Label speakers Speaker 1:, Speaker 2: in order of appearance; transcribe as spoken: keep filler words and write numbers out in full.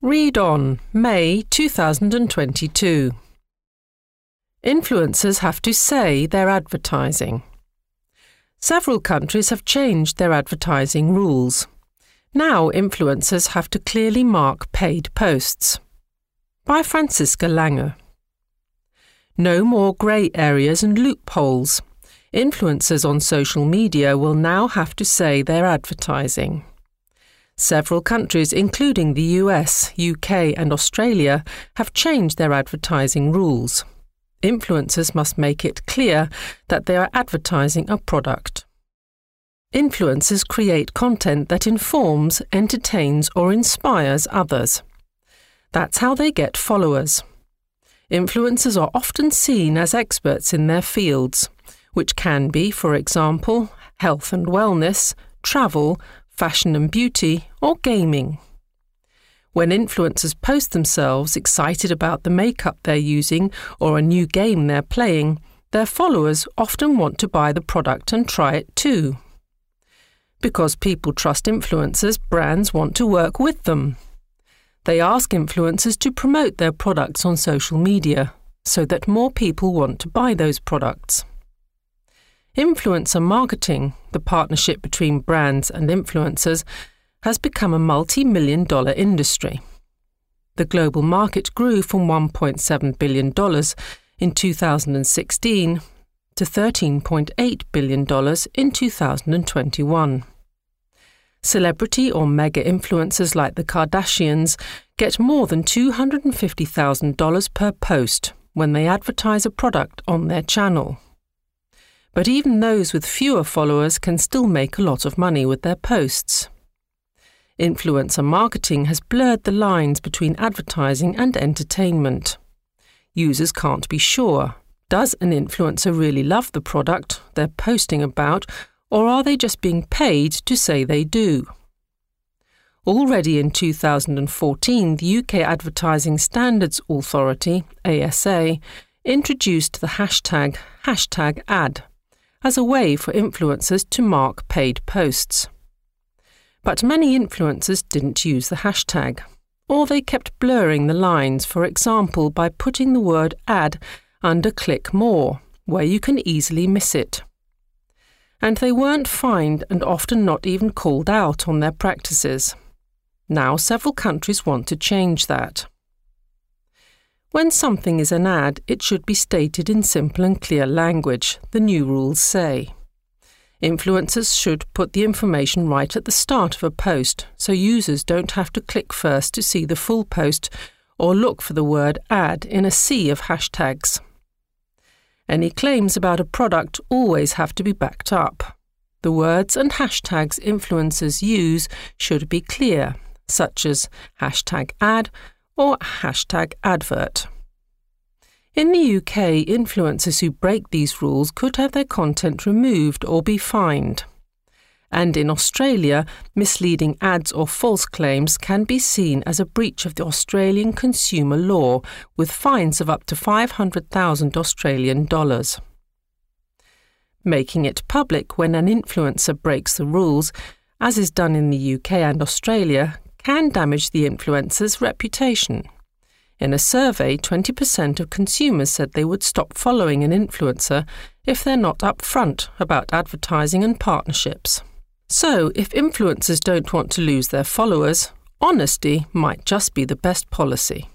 Speaker 1: Read on, May two thousand twenty-two. Influencers have to say they're advertising. Several countries have changed their advertising rules. Now influencers have to clearly mark paid posts. By Franziska Lange. No more grey areas and loopholes. Influencers on social media will now have to say they're advertising. Several countries, including the U S, U K and Australia, have changed their advertising rules. Influencers must make it clear that they are advertising a product. Influencers create content that informs, entertains or inspires others. That's how they get followers. Influencers are often seen as experts in their fields, which can be, for example, health and wellness, travel, fashion and beauty, or gaming. When influencers post themselves excited about the makeup they're using or a new game they're playing, their followers often want to buy the product and try it too. Because people trust influencers, brands want to work with them. They ask influencers to promote their products on social media so that more people want to buy those products. Influencer marketing, the partnership between brands and influencers, has become a multi-million dollar industry. The global market grew from one point seven billion dollars in two thousand sixteen to thirteen point eight billion dollars in two thousand twenty-one. Celebrity or mega influencers like the Kardashians get more than two hundred fifty thousand dollars per post when they advertise a product on their channel. But even those with fewer followers can still make a lot of money with their posts. Influencer marketing has blurred the lines between advertising and entertainment. Users can't be sure. Does an influencer really love the product they're posting about, or are they just being paid to say they do? Already in two thousand fourteen, the U K Advertising Standards Authority, A S A, introduced the hashtag hashtag ad as a way for influencers to mark paid posts. But many influencers didn't use the hashtag, or they kept blurring the lines, for example by putting the word ad under click more, where you can easily miss it. And they weren't fined and often not even called out on their practices. Now several countries want to change that. When something is an ad, it should be stated in simple and clear language, the new rules say. Influencers should put the information right at the start of a post, so users don't have to click first to see the full post or look for the word ad in a sea of hashtags. Any claims about a product always have to be backed up. The words and hashtags influencers use should be clear, such as hashtag ad or hashtag advert. In the U K, influencers who break these rules could have their content removed or be fined. And in Australia, misleading ads or false claims can be seen as a breach of the Australian consumer law, with fines of up to five hundred thousand Australian dollars. Making it public when an influencer breaks the rules, as is done in the U K and Australia, can damage the influencer's reputation. In a survey, twenty percent of consumers said they would stop following an influencer if they're not upfront about advertising and partnerships. So, if influencers don't want to lose their followers, honesty might just be the best policy.